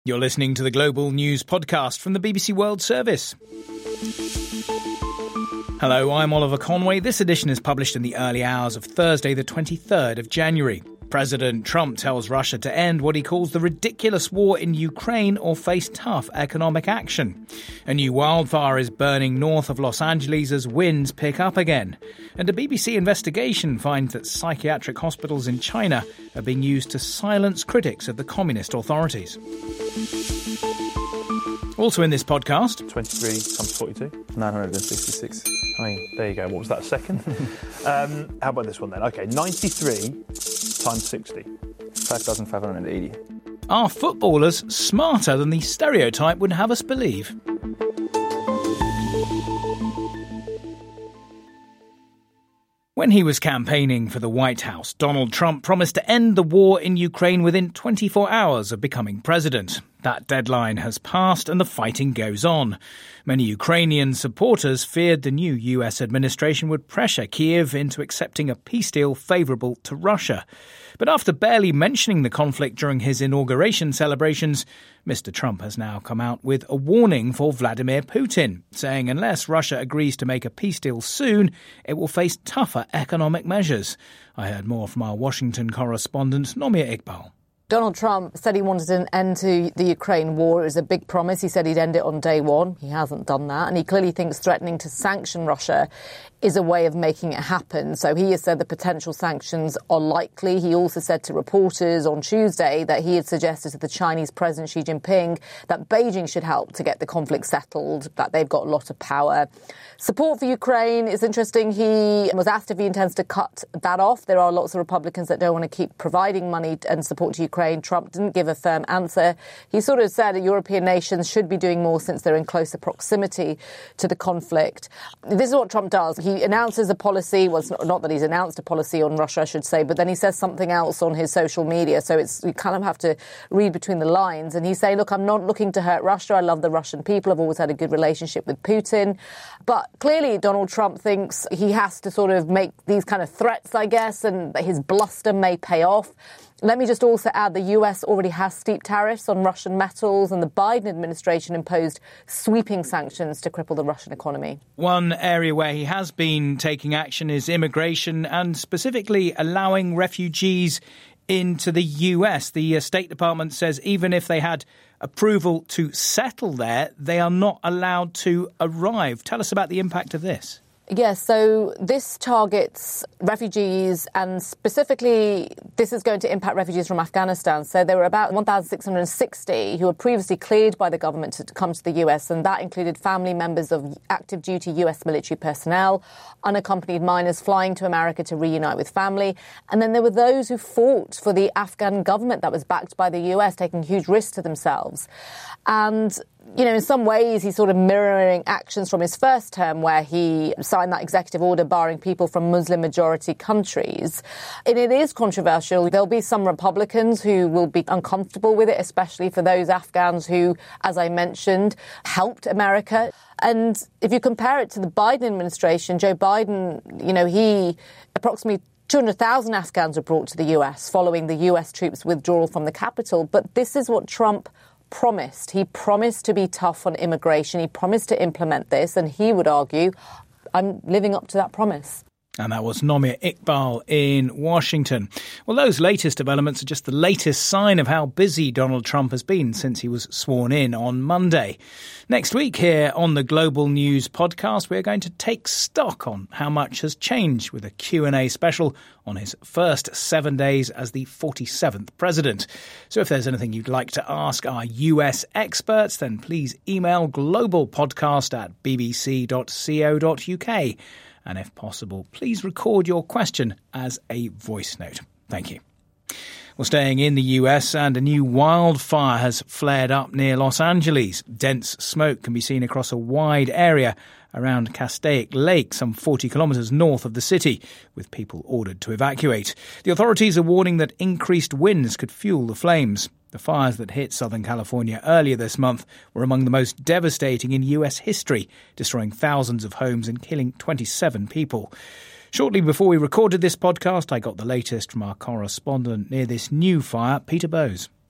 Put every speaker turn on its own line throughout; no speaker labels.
You're listening to the Global News Podcast from the BBC World Service. Hello, I'm Oliver Conway. This edition is published in the early hours of Thursday, the 23rd of January. President Trump tells Russia to end what he calls the ridiculous war in Ukraine or face tough economic action. A new wildfire is burning north of Los Angeles as winds pick up again. And a BBC investigation finds that psychiatric hospitals in China are being used to silence critics of the communist authorities. Also in this podcast...
23 times 42. 966. I mean, there you go. What was that, a second? How about this one then? OK, 93 times 60. 5,580.
Are footballers smarter than the stereotype would have us believe? When he was campaigning for the White House, Donald Trump promised to end the war in Ukraine within 24 hours of becoming president. That deadline has passed and the fighting goes on. Many Ukrainian supporters feared the new US administration would pressure Kyiv into accepting a peace deal favourable to Russia. But after barely mentioning the conflict during his inauguration celebrations, Mr. Trump has now come out with a warning for Vladimir Putin, saying unless Russia agrees to make a peace deal soon, it will face tougher economic measures. I heard more from our Washington correspondent, Nomia Iqbal.
Donald Trump said he wanted an end to the Ukraine war. It was a big promise. He said he'd end it on day one. He hasn't done that. And he clearly thinks threatening to sanction Russia is a way of making it happen. So he has said the potential sanctions are likely. He also said to reporters on Tuesday that he had suggested to the Chinese President Xi Jinping that Beijing should help to get the conflict settled, that they've got a lot of power. Support for Ukraine is interesting. He was asked if he intends to cut that off. There are lots of Republicans that don't want to keep providing money and support to Ukraine. Trump didn't give a firm answer. He sort of said that European nations should be doing more since they're in closer proximity to the conflict. This is what Trump does. He announces a policy. Well, it's not that he's announced a policy on Russia, I should say, but then he says something else on his social media. So you kind of have to read between the lines. And he's saying, look, I'm not looking to hurt Russia. I love the Russian people. I've always had a good relationship with Putin. But clearly, Donald Trump thinks he has to sort of make these kind of threats, I guess, and his bluster may pay off. Let me just also add the US already has steep tariffs on Russian metals, and the Biden administration imposed sweeping sanctions to cripple the Russian economy.
One area where he has been taking action is immigration and specifically allowing refugees into the US. The State Department says even if they had approval to settle there, they are not allowed to arrive. Tell us about the impact of this.
Yes, so this targets refugees, and specifically this is going to impact refugees from Afghanistan. So there were about 1,660 who were previously cleared by the government to come to the US, and that included family members of active duty US military personnel, unaccompanied minors flying to America to reunite with family. And then there were those who fought for the Afghan government that was backed by the US, taking huge risks to themselves. And you know, in some ways, he's sort of mirroring actions from his first term where he signed that executive order barring people from Muslim-majority countries. And it is controversial. There'll be some Republicans who will be uncomfortable with it, especially for those Afghans who, as I mentioned, helped America. And if you compare it to the Biden administration, Joe Biden, you know, he approximately 200,000 Afghans were brought to the US following the US troops' withdrawal from the capital. But this is what Trump promised. He promised to be tough on immigration. He promised to implement this, and he would argue, I'm living up to that promise.
And that was Nomia Iqbal in Washington. Well, those latest developments are just the latest sign of how busy Donald Trump has been since he was sworn in on Monday. Next week here on the Global News Podcast, we're going to take stock on how much has changed with a Q&A special on his first 7 days as the 47th president. So if there's anything you'd like to ask our US experts, then please email globalpodcast@bbc.co.uk. And if possible, please record your question as a voice note. Thank you. Well, staying in the US, and a new wildfire has flared up near Los Angeles. Dense smoke can be seen across a wide area around Castaic Lake, some 40 kilometres north of the city, with people ordered to evacuate. The authorities are warning that increased winds could fuel the flames. The fires that hit Southern California earlier this month were among the most devastating in US history, destroying thousands of homes and killing 27 people. Shortly before we recorded this podcast, I got the latest from our correspondent near this new fire, Peter Bowes.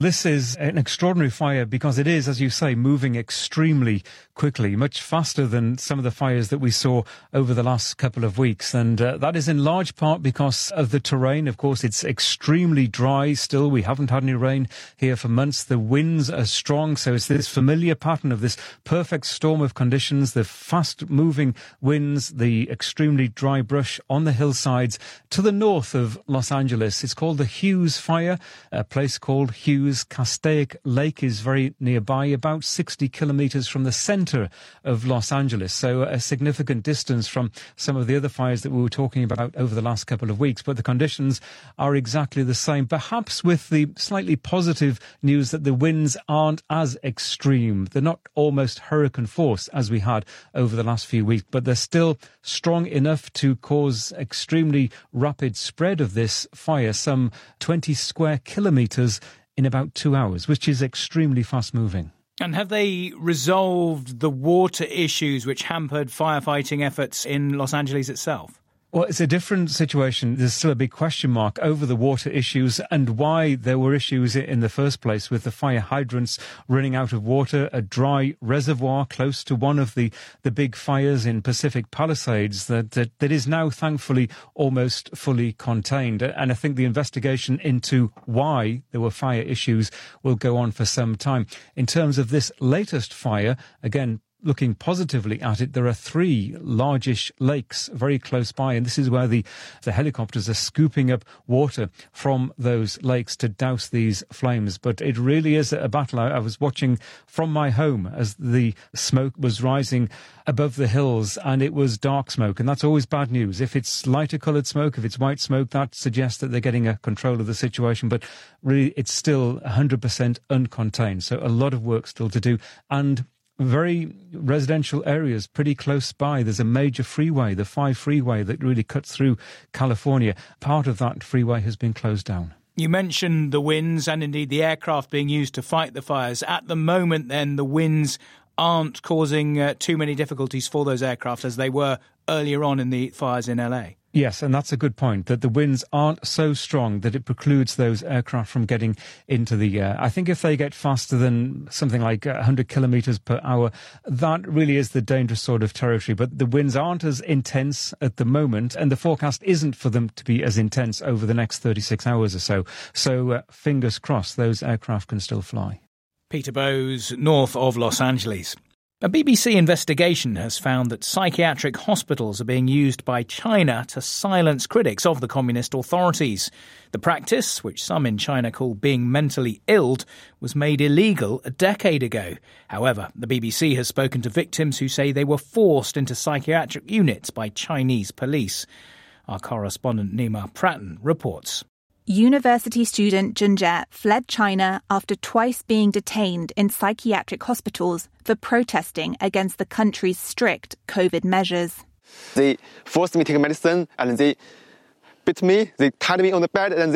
This is an extraordinary fire because it is, as you say, moving extremely quickly, much faster than some of the fires that we saw over the last couple of weeks. And that is in large part because of the terrain. Of course, it's extremely dry still. We haven't had any rain here for months. The winds are strong. So it's this familiar pattern of this perfect storm of conditions, the fast-moving winds, the extremely dry brush on the hillsides to the north of Los Angeles. It's called the Hughes Fire, a place called Hughes. Castaic Lake is very nearby, about 60 kilometres from the centre of Los Angeles, so a significant distance from some of the other fires that we were talking about over the last couple of weeks. But the conditions are exactly the same, perhaps with the slightly positive news that the winds aren't as extreme. They're not almost hurricane force as we had over the last few weeks, but they're still strong enough to cause extremely rapid spread of this fire, some 20 square kilometres in about 2 hours, which is extremely fast-moving.
And have they resolved the water issues which hampered firefighting efforts in Los Angeles itself?
Well, it's a different situation. There's still a big question mark over the water issues and why there were issues in the first place with the fire hydrants running out of water, a dry reservoir close to one of the big fires in Pacific Palisades that is now thankfully almost fully contained. And I think the investigation into why there were fire issues will go on for some time. In terms of this latest fire, again, looking positively at it, there are 3 largish lakes very close by, and this is where the helicopters are scooping up water from those lakes to douse these flames. But it really is a battle. I was watching from my home as the smoke was rising above the hills, and it was dark smoke, and that's always bad news. If it's lighter coloured smoke, if it's white smoke, that suggests that they're getting a control of the situation, but really it's still 100% uncontained. So a lot of work still to do, and very residential areas pretty close by. There's a major freeway, the 5 freeway, that really cuts through California. Part of that freeway has been closed down.
You mentioned the winds and indeed the aircraft being used to fight the fires. At the moment, then, the winds aren't causing too many difficulties for those aircraft as they were earlier on in the fires in LA.
Yes, and that's a good point, that the winds aren't so strong that it precludes those aircraft from getting into the air. I think if they get faster than something like 100 kilometres per hour, that really is the dangerous sort of territory. But the winds aren't as intense at the moment, and the forecast isn't for them to be as intense over the next 36 hours or so. So fingers crossed, those aircraft can still fly.
Peter Bowes, north of Los Angeles. A BBC investigation has found that psychiatric hospitals are being used by China to silence critics of the communist authorities. The practice, which some in China call being mentally ill, was made illegal a decade ago. However, the BBC has spoken to victims who say they were forced into psychiatric units by Chinese police. Our correspondent Nima Pratton reports.
University student Zheng Jie fled China after twice being detained in psychiatric hospitals for protesting against the country's strict COVID measures.
They forced me to take medicine and they beat me, they tied me on the bed and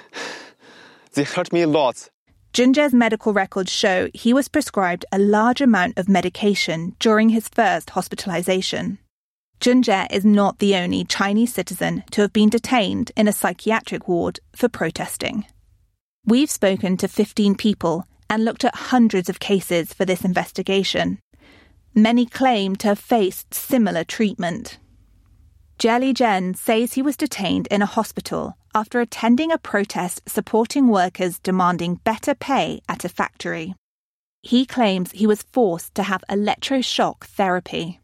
they hurt me a lot.
Zheng Jie's medical records show he was prescribed a large amount of medication during his first hospitalization. Zheng Jie is not the only Chinese citizen to have been detained in a psychiatric ward for protesting. We've spoken to 15 people and looked at hundreds of cases for this investigation. Many claim to have faced similar treatment. Jie Zhen says he was detained in a hospital after attending a protest supporting workers demanding better pay at a factory. He claims he was forced to have electroshock therapy.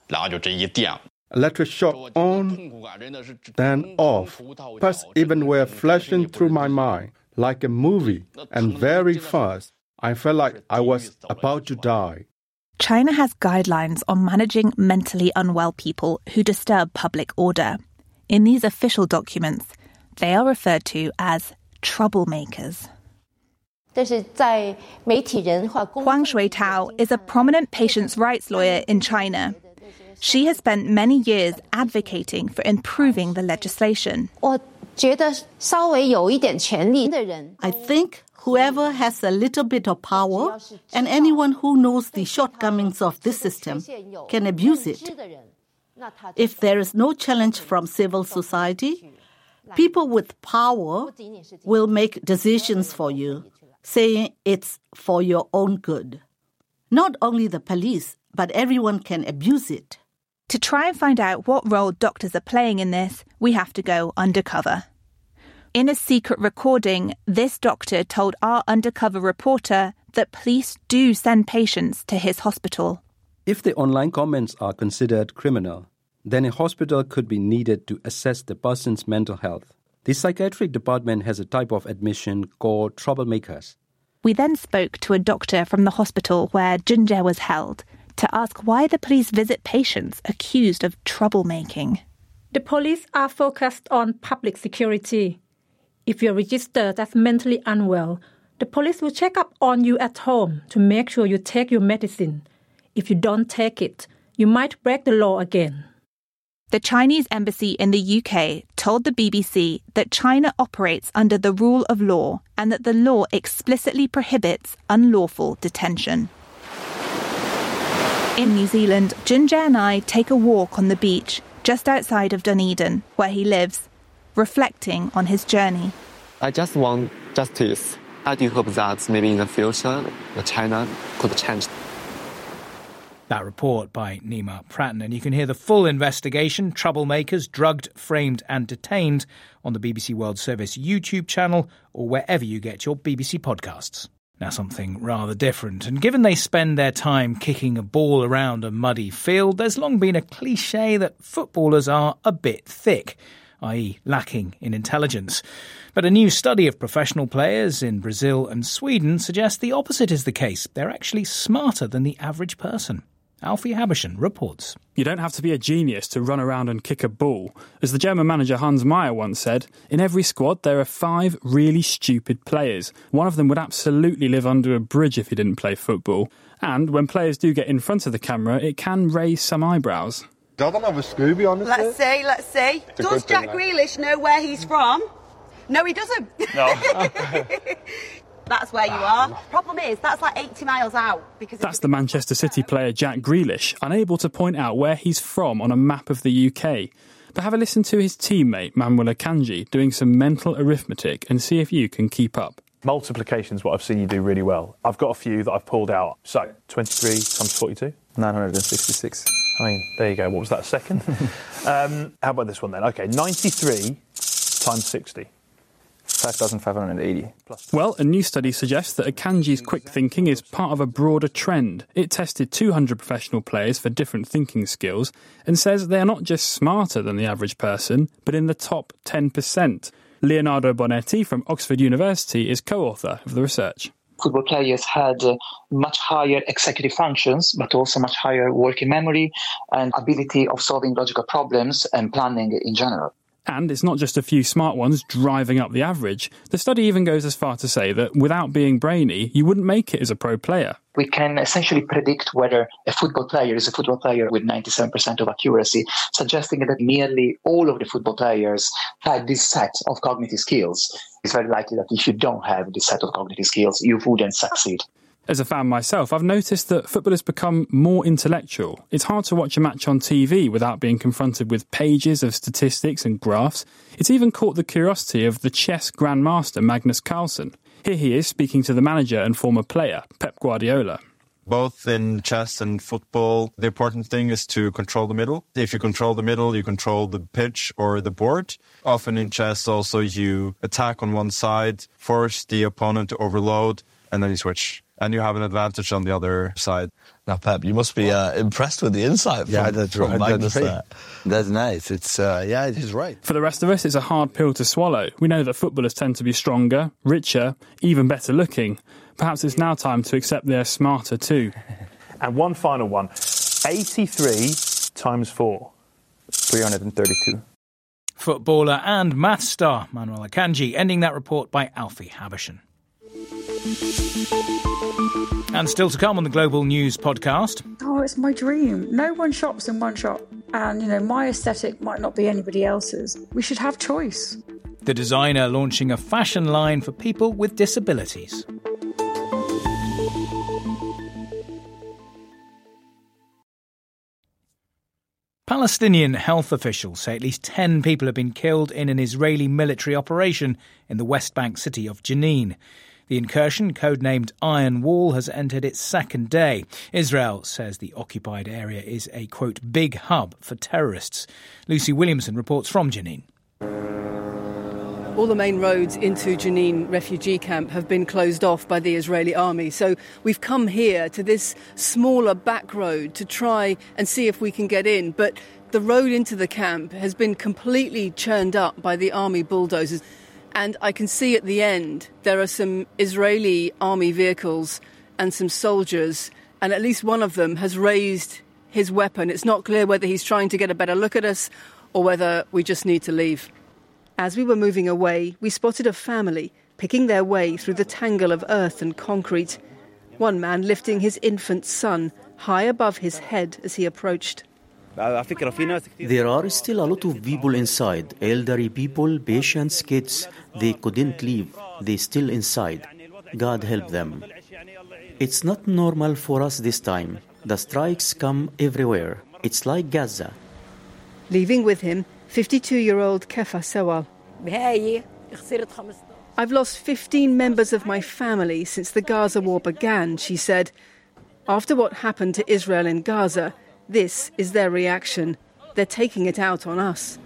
Electroshock on, then off. Pulse even were flashing through my mind like a movie and very fast. I felt like I was about to die.
China has guidelines on managing mentally unwell people who disturb public order. In these official documents, they are referred to as troublemakers.
Huang
Shuitao is a prominent patients' rights lawyer in China. She has spent many years advocating for improving the legislation.
I
think whoever has a little bit of power and anyone who knows the shortcomings of this system can abuse it. If there is no challenge from civil society, people with power will make decisions for you. saying it's for your own good. Not only the police, but everyone can abuse it.
To try and find out what role doctors are playing in this, we have to go undercover. In a secret recording, this doctor told our undercover reporter that police do send patients to his hospital.
If the online comments are considered criminal, then a hospital could be needed to assess the person's mental health. The psychiatric department has a type of admission called troublemakers.
We then spoke to a doctor from the hospital where Junjie was held to ask why the police visit patients accused of troublemaking.
The police are focused on public security. If you're registered as mentally unwell, the police will check up on you at home to make sure you take your medicine. If you don't take it, you might break the law again.
The Chinese embassy in the UK told the BBC that China operates under the rule of law and that the law explicitly prohibits unlawful detention. In New Zealand, Junjie and I take a walk on the beach just outside of Dunedin, where he lives, reflecting on his journey.
I just want justice. I do hope that maybe in the future, China could change.
That report by Nima Pratton, and you can hear the full investigation, Troublemakers, Drugged, Framed and Detained, on the BBC World Service YouTube channel or wherever you get your BBC podcasts. Now something rather different, and given they spend their time kicking a ball around a muddy field, there's long been a cliché that footballers are a bit thick, i.e. lacking in intelligence. But a new study of professional players in Brazil and Sweden suggests the opposite is the case. They're actually smarter than the average person. Alfie Habershon reports.
You don't have to be a genius to run around and kick a ball. As the German manager Hans Meyer once said, in every squad there are 5 really stupid players. One of them would absolutely live under a bridge if he didn't play football. And when players do get in front of the camera, it can raise some eyebrows.
I don't have a Scooby, honestly.
Let's see. Does Jack Grealish know where he's from? No, he doesn't.
No.
That's where you are. Problem is, that's like 80 miles out.
That's the Manchester City player Jack Grealish, unable to point out where he's from on a map of the UK. But have a listen to his teammate Manuel Akanji doing some mental arithmetic and see if you can keep up.
Multiplication's what I've seen you do really well. I've got a few that I've pulled out. So, 23 times 42?
966.
I mean, there you go. What was that, second? How about this one then? OK, 93 times 60.
5,580.
Well, a new study suggests that Akanji's quick thinking is part of a broader trend. It tested 200 professional players for different thinking skills and says they are not just smarter than the average person, but in the top 10%. Leonardo Bonetti from Oxford University is co-author of the research.
Football players had much higher executive functions, but also much higher working memory and ability of solving logical problems and planning in general.
And it's not just a few smart ones driving up the average. The study even goes as far to say that without being brainy, you wouldn't make it as a pro player.
We can essentially predict whether a football player is a football player with 97% of accuracy, suggesting that nearly all of the football players have this set of cognitive skills. It's very likely that if you don't have this set of cognitive skills, you wouldn't succeed.
As a fan myself, I've noticed that football has become more intellectual. It's hard to watch a match on TV without being confronted with pages of statistics and graphs. It's even caught the curiosity of the chess grandmaster Magnus Carlsen. Here he is speaking to the manager and former player, Pep Guardiola.
Both in chess and football, the important thing is to control the middle. If you control the middle, you control the pitch or the board. Often in chess also you attack on one side, force the opponent to overload, and then you switch. And you have an advantage on the other side.
Now, Pep, you must be impressed with the insight from Magnus there. That's nice. It's it is right.
For the rest of us, it's a hard pill to swallow. We know that footballers tend to be stronger, richer, even better looking. Perhaps it's now time to accept they're smarter too.
And one final one. 83 times 4.
332.
Footballer and math star Manuel Akanji, ending that report by Alfie Habershon. And still to come on the Global News podcast.
Oh, it's my dream. No one shops in one shop. And, my aesthetic might not be anybody else's. We should have choice.
The designer launching a fashion line for people with disabilities. Palestinian health officials say at least 10 people have been killed in an Israeli military operation in the West Bank city of Jenin. The incursion, codenamed Iron Wall, has entered its second day. Israel says the occupied area is a, quote, big hub for terrorists. Lucy Williamson reports from Jenin.
All the main roads into Jenin refugee camp have been closed off by the Israeli army. So we've come here to this smaller back road to try and see if we can get in. But the road into the camp has been completely churned up by the army bulldozers. And I can see at the end there are some Israeli army vehicles and some soldiers. And at least one of them has raised his weapon. It's not clear whether he's trying to get a better look at us or whether we just need to leave. As we were moving away, we spotted a family picking their way through the tangle of earth and concrete. One man lifting his infant son high above his head as he approached.
There are still a lot of people inside, elderly people, patients, kids. They couldn't leave. They're still inside. God help them. It's not normal for us this time. The strikes come everywhere. It's like Gaza.
Leaving with him, 52-year-old Kefa Sewal. I've lost 15 members of my family since the Gaza war began, she said. After what happened to Israel in Gaza, this is their reaction. They're taking it out on us.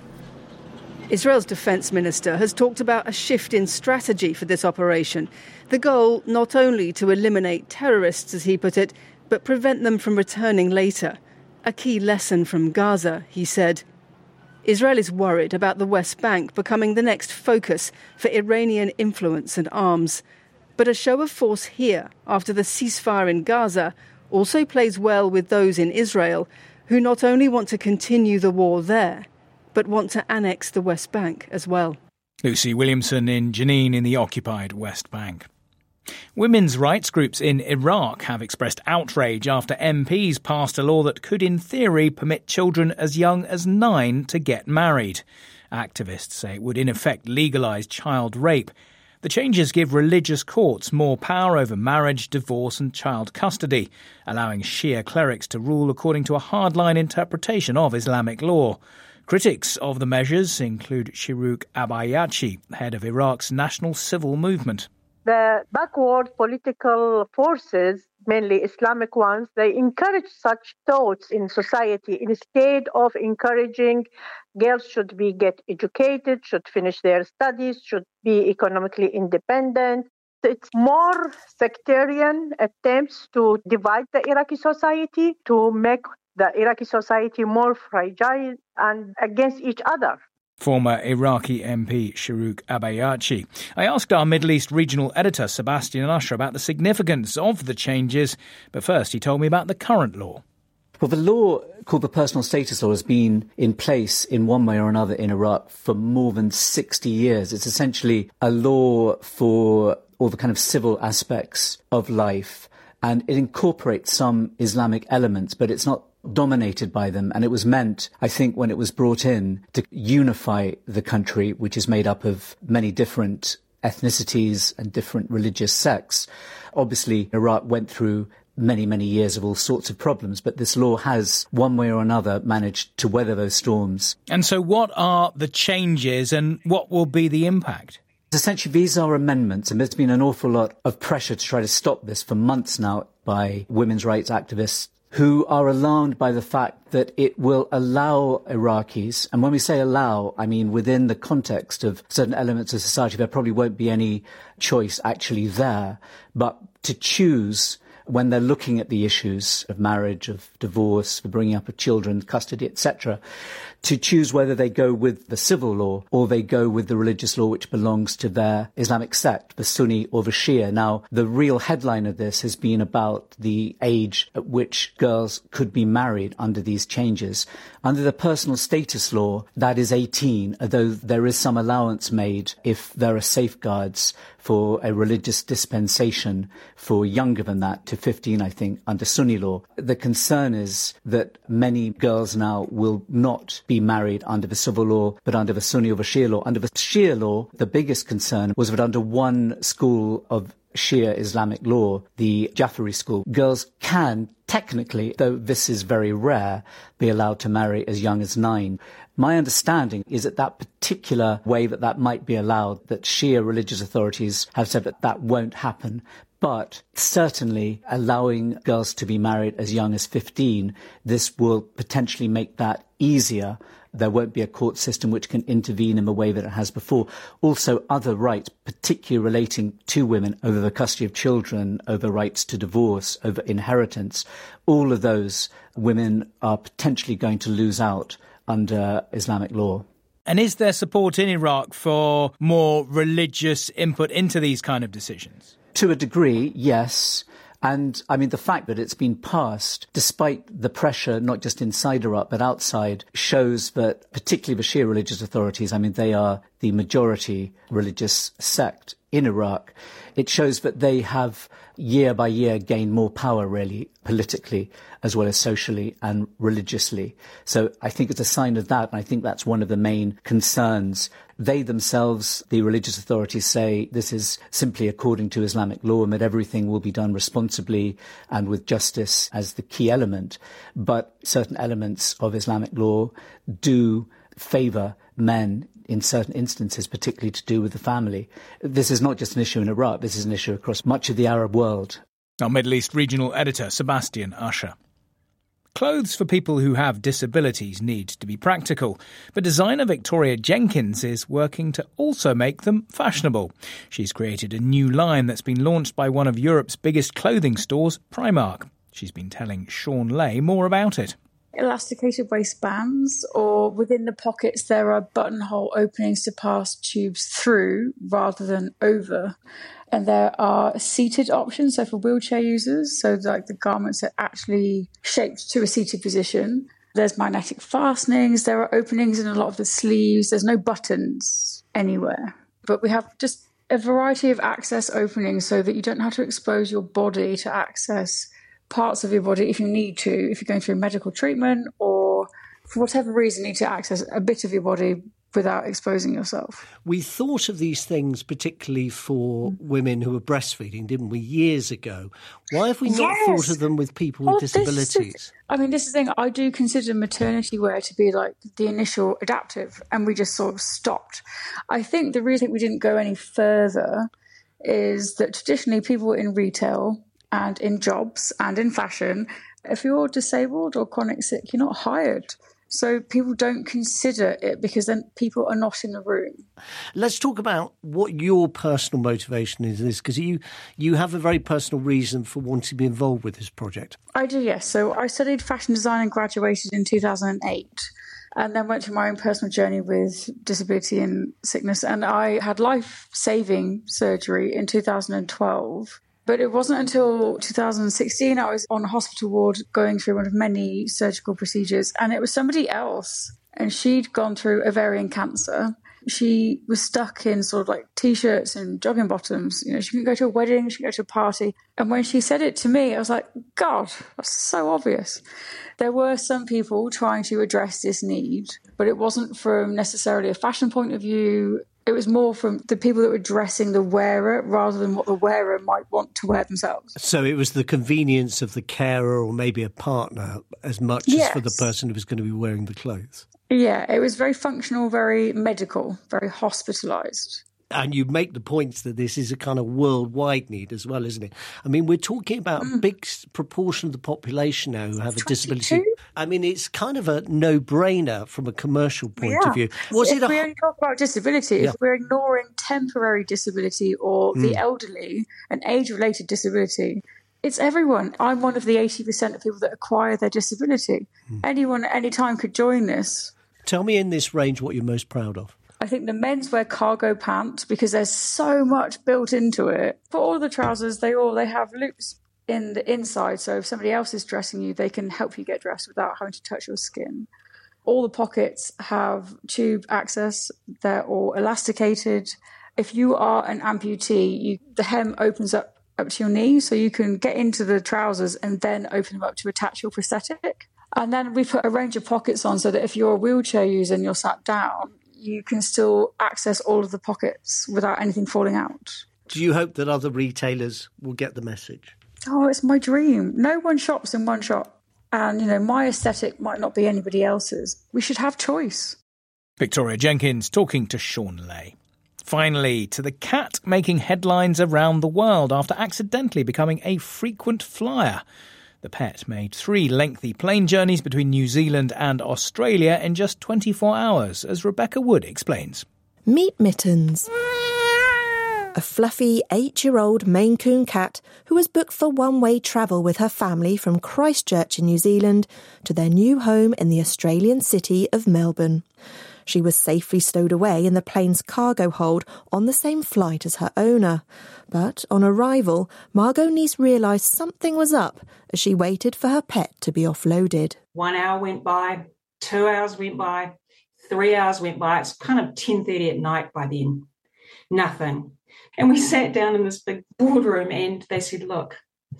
Israel's defense minister has talked about a shift in strategy for this operation. The goal not only to eliminate terrorists, as he put it, but prevent them from returning later. A key lesson from Gaza, he said. Israel is worried about the West Bank becoming the next focus for Iranian influence and arms. But a show of force here, after the ceasefire in Gaza, also plays well with those in Israel who not only want to continue the war there, but want to annex the West Bank as well.
Lucy Williamson in Jenin in the occupied West Bank. Women's rights groups in Iraq have expressed outrage after MPs passed a law that could, in theory, permit children as young as 9 to get married. Activists say it would, in effect, legalise child rape. The changes give religious courts more power over marriage, divorce and child custody, allowing Shia clerics to rule according to a hardline interpretation of Islamic law. Critics of the measures include Shirouk Abayachi, head of Iraq's National Civil Movement.
The backward political forces, mainly Islamic ones, they encourage such thoughts in society instead of encouraging girls should get educated, should finish their studies, should be economically independent. It's more sectarian attempts to divide the Iraqi society, to make the Iraqi society more fragile and against each other.
Former Iraqi MP Shirouk Abayachi. I asked our Middle East regional editor Sebastian Usher about the significance of the changes, but first he told me about the current law.
Well, the law called the Personal Status Law has been in place in one way or another in Iraq for more than 60 years. It's essentially a law for all the kind of civil aspects of life, and it incorporates some Islamic elements, but it's not dominated by them. And it was meant, I think, when it was brought in, to unify the country, which is made up of many different ethnicities and different religious sects. Obviously, Iraq went through many, many years of all sorts of problems, but this law has, one way or another, managed to weather those storms.
And so what are the changes and what will be the impact?
Essentially, these are amendments, and there's been an awful lot of pressure to try to stop this for months now by women's rights activists who are alarmed by the fact that it will allow Iraqis, and when we say allow, I mean within the context of certain elements of society, there probably won't be any choice actually there, but to choose when they're looking at the issues of marriage, of divorce, the bringing up of children, custody, etc., to choose whether they go with the civil law or they go with the religious law which belongs to their Islamic sect, the Sunni or the Shia. Now, the real headline of this has been about the age at which girls could be married under these changes. Under the Personal Status Law, that is 18, although there is some allowance made if there are safeguards for a religious dispensation for younger than that, to 15, I think, under Sunni law. The concern is that many girls now will not be married under the civil law, but under the Sunni or the Shia law. Under the Shia law, the biggest concern was that under one school of Shia Islamic law, the Jafari school, girls can technically, though this is very rare, be allowed to marry as young as 9. My understanding is that that particular way that might be allowed, that Shia religious authorities have said that won't happen. But certainly allowing girls to be married as young as 15, this will potentially make that easier. There won't be a court system which can intervene in the way that it has before. Also, other rights, particularly relating to women over the custody of children, over rights to divorce, over inheritance, all of those women are potentially going to lose out under Islamic law.
And is there support in Iraq for more religious input into these kind of decisions?
To a degree, yes. And, I mean, the fact that it's been passed, despite the pressure, not just inside Iraq, but outside, shows that particularly the Shia religious authorities, I mean, they are the majority religious sect in Iraq. It shows that they have, year by year, gained more power, really, politically, as well as socially and religiously. So I think it's a sign of that, and I think that's one of the main concerns. They themselves, the religious authorities, say this is simply according to Islamic law and that everything will be done responsibly and with justice as the key element. But certain elements of Islamic law do favour men in certain instances, particularly to do with the family. This is not just an issue in Iraq, this is an issue across much of the Arab world.
Our Middle East regional editor, Sebastian Usher. Clothes for people who have disabilities need to be practical, but designer Victoria Jenkins is working to also make them fashionable. She's created a new line that's been launched by one of Europe's biggest clothing stores, Primark. She's been telling Sean Lay more about it.
Elasticated waistbands, or within the pockets there are buttonhole openings to pass tubes through rather than over. And there are seated options, so for wheelchair users, so like the garments are actually shaped to a seated position. There's magnetic fastenings, there are openings in a lot of the sleeves, there's no buttons anywhere. But we have just a variety of access openings so that you don't have to expose your body to access parts of your body if you need to, if you're going through medical treatment or for whatever reason need to access a bit of your body without exposing yourself.
We thought of these things particularly for women who are breastfeeding, didn't we, years ago? Why have we not thought of them with people with disabilities?
This is the thing. I do consider maternity wear to be like the initial adaptive, and we just sort of stopped. I think the reason we didn't go any further is that traditionally people in retail and in jobs and in fashion, if you're disabled or chronic sick, you're not hired. So people don't consider it because then people are not in the room.
Let's talk about what your personal motivation is in this, because you have a very personal reason for wanting to be involved with this project.
I do, yes. So I studied fashion design and graduated in 2008. And then went through my own personal journey with disability and sickness. And I had life-saving surgery in 2012. But it wasn't until 2016 I was on a hospital ward going through one of many surgical procedures, and it was somebody else, and she'd gone through ovarian cancer. She was stuck in sort of like T-shirts and jogging bottoms. You know, she couldn't go to a wedding, she couldn't go to a party. And when she said it to me, I was like, God, that's so obvious. There were some people trying to address this need, but it wasn't from necessarily a fashion point of view. It was more from the people that were dressing the wearer rather than what the wearer might want to wear themselves.
So it was the convenience of the carer or maybe a partner as much as for the person who was going to be wearing the clothes.
Yeah, it was very functional, very medical, very hospitalised.
And you make the points that this is a kind of worldwide need as well, isn't it? I mean, we're talking about a big proportion of the population now who have a disability. I mean, it's kind of a no-brainer from a commercial point of view.
If we only talk about disability, if we're ignoring temporary disability or the elderly, an age-related disability, it's everyone. I'm one of the 80% of people that acquire their disability. Anyone at any time could join this.
Tell me in this range what you're most proud of.
I think the men's wear cargo pants because there's so much built into it. For all the trousers, they have loops in the inside, so if somebody else is dressing you, they can help you get dressed without having to touch your skin. All the pockets have tube access. They're all elasticated. If you are an amputee, the hem opens up to your knee, so you can get into the trousers and then open them up to attach your prosthetic. And then we put a range of pockets on so that if you're a wheelchair user and you're sat down, you can still access all of the pockets without anything falling out.
Do you hope that other retailers will get the message?
Oh, it's my dream. No one shops in one shop. And, my aesthetic might not be anybody else's. We should have choice.
Victoria Jenkins talking to Sean Lay. Finally, to the cat making headlines around the world after accidentally becoming a frequent flyer. The pet made 3 lengthy plane journeys between New Zealand and Australia in just 24 hours, as Rebecca Wood explains.
Meet Mittens, a fluffy 8-year-old Maine Coon cat who was booked for one-way travel with her family from Christchurch in New Zealand to their new home in the Australian city of Melbourne. She was safely stowed away in the plane's cargo hold on the same flight as her owner. But on arrival, Margot Neese realised something was up as she waited for her pet to be offloaded.
1 hour went by, 2 hours went by, 3 hours went by. It's kind of 10:30 at night by then. Nothing. And we sat down in this big boardroom and they said, look,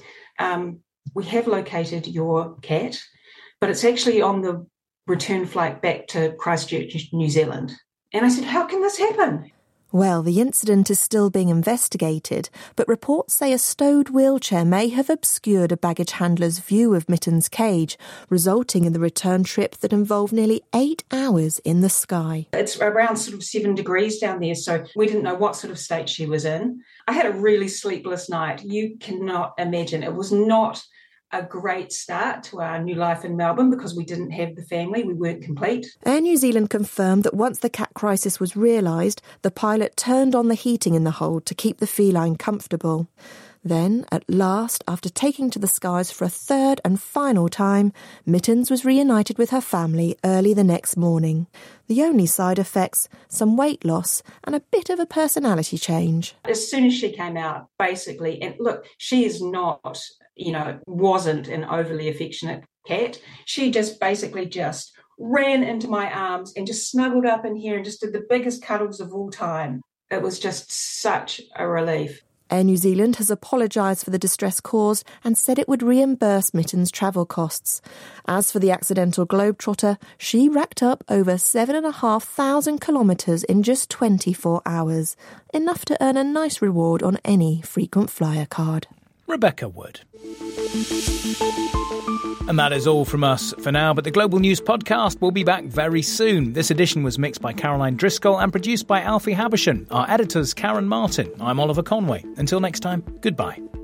we have located your cat, but it's actually on the return flight back to Christchurch, New Zealand. And I said, how can this happen?
Well, the incident is still being investigated, but reports say a stowed wheelchair may have obscured a baggage handler's view of Mitten's cage, resulting in the return trip that involved nearly 8 hours in the sky.
It's around sort of 7 degrees down there, so we didn't know what sort of state she was in. I had a really sleepless night. You cannot imagine. It was not a great start to our new life in Melbourne because we didn't have the family, we weren't complete.
Air New Zealand confirmed that once the cat crisis was realised, the pilot turned on the heating in the hold to keep the feline comfortable. Then, at last, after taking to the skies for a third and final time, Mittens was reunited with her family early the next morning. The only side effects, some weight loss and a bit of a personality change.
As soon as she came out, basically, and look, she is not, wasn't an overly affectionate cat. She just basically ran into my arms and just snuggled up in here and just did the biggest cuddles of all time. It was just such a relief.
Air New Zealand has apologised for the distress caused and said it would reimburse Mittens' travel costs. As for the accidental globetrotter, she racked up over 7,500 kilometres in just 24 hours, enough to earn a nice reward on any frequent flyer card.
Rebecca Wood. And that is all from us for now, but the Global News Podcast will be back very soon. This edition was mixed by Caroline Driscoll and produced by Alfie Habersham. Our editor's Karen Martin. I'm Oliver Conway. Until next time, goodbye.